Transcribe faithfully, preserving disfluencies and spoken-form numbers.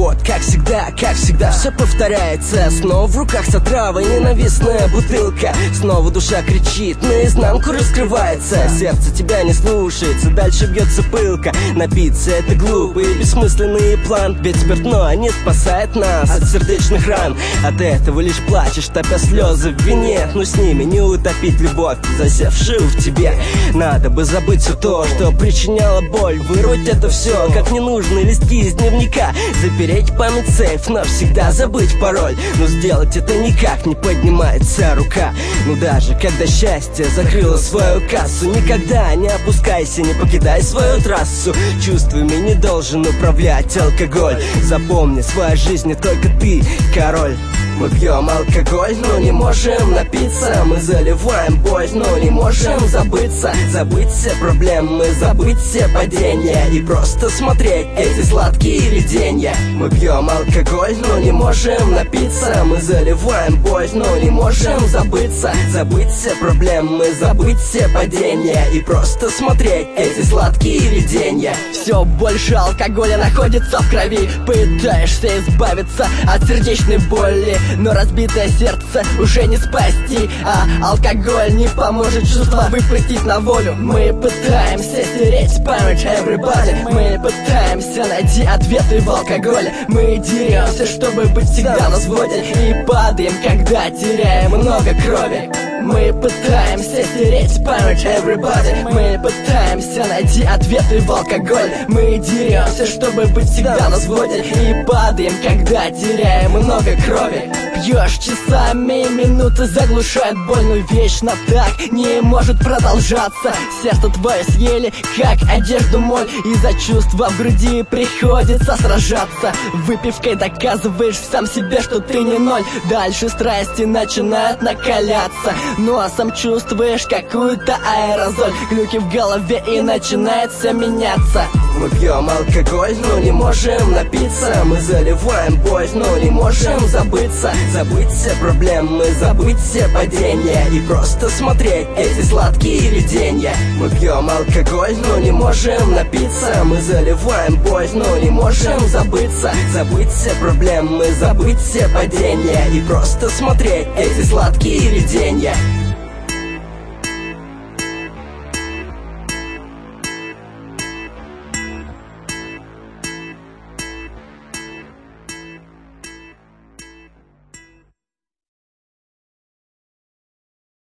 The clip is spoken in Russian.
вот, как всегда, как всегда, все повторяется. Снова в руках с отравой ненавистная бутылка. Снова душа кричит, наизнанку раскрывается. Сердце тебя не слушается, дальше бьется пылка. Напиться это глупый и бессмысленный план, ведь спиртное не спасает нас от сердечных ран. От этого лишь плачешь, топя слезы в вине, но с ними не утопить любовь, засевшую в тебе. Надо бы забыть все то, что причиняло боль, вырвать это все, как ненужные листки из дневника, запереть память в сейф, навсегда забыть пароль. Но сделать это никак не поднимается рука. Ну даже когда счастье закрыло свою кассу, никогда не опускайся, не покидай свою трассу. Чувствами не должен управлять алкоголь. Запомни, своя жизнь не только ты, король. Мы пьем алкоголь, но не можем напиться. Мы заливаем боль, но не можем забыться. Забыть все проблемы, забыть все падения и просто смотреть эти сладкие видения. Мы пьем алкоголь, но не можем напиться. Мы заливаем боль, но не можем забыться. Забыть все проблемы, забыть все падения и просто смотреть эти сладкие видения. Все больше алкоголя находится в крови. Пытаешься избавиться от сердечной боли, но разбитое сердце уже не спасти, а алкоголь не поможет чувства выпустить на волю. Мы пытаемся стереть память everybody. Мы пытаемся найти ответы в алкоголе. Мы деремся, чтобы быть всегда на взводе, и падаем, когда теряем много крови. Мы пытаемся стереть память everybody. Мы пытаемся найти ответы в алкоголе. Мы деремся, чтобы быть всегда на взводе, и падаем, когда теряем много крови. Пьешь часами, минуты заглушают боль, но вечно так не может продолжаться. Сердце твое съели, как одежду моль, и за чувства в груди приходится сражаться. Выпивкой доказываешь сам себе, что ты не ноль. Дальше страсти начинают накаляться, ну а сам чувствуешь какую-то аэрозоль. Глюки в голове и начинает все меняться. Мы пьем алкоголь, но не можем напиться. Мы заливаем боль, но не можем забыться. Забыть все проблемы, забыть все падения и просто смотреть эти сладкие видения. Мы пьем алкоголь, но не можем напиться. Мы заливаем боль, но не можем забыться. Забыть все проблемы, забыть все падения и просто смотреть эти сладкие видения.